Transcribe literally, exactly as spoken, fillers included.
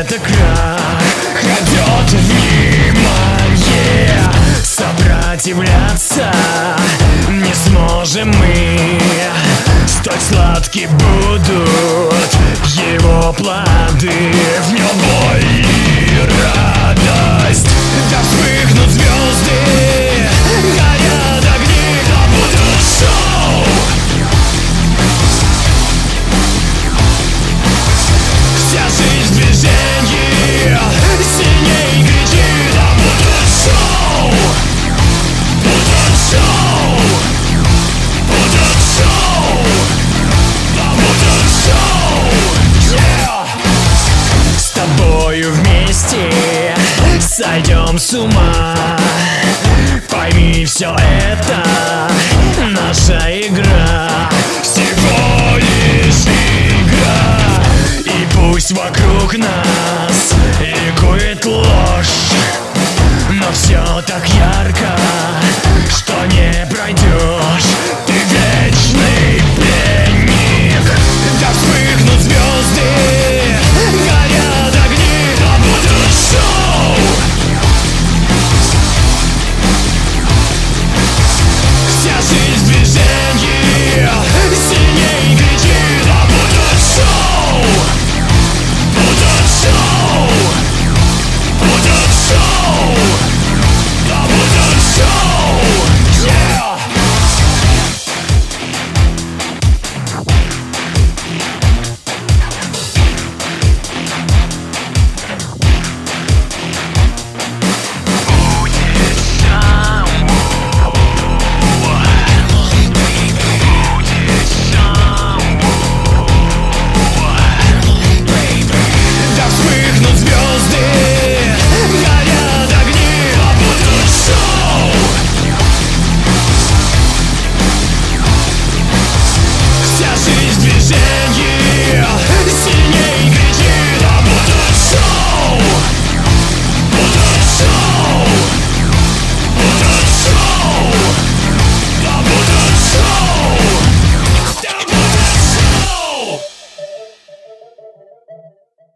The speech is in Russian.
это крах, крадет внимание. Сопротивляться не сможем мы, столь сладки будут его плоды. В нем боль и радость, да вспыхнут звезды, горят огни, да будут шоу. Вся жизнь в движении, сильней кричи, да будут шоу. Будут шоу, будут шоу, да будут шоу. Yeah. С тобою вместе сойдем с ума. Пойми, все это наша игра, всего лишь игра. И пусть вокруг нас ликует ложь, но все так ярко, что не пройдет.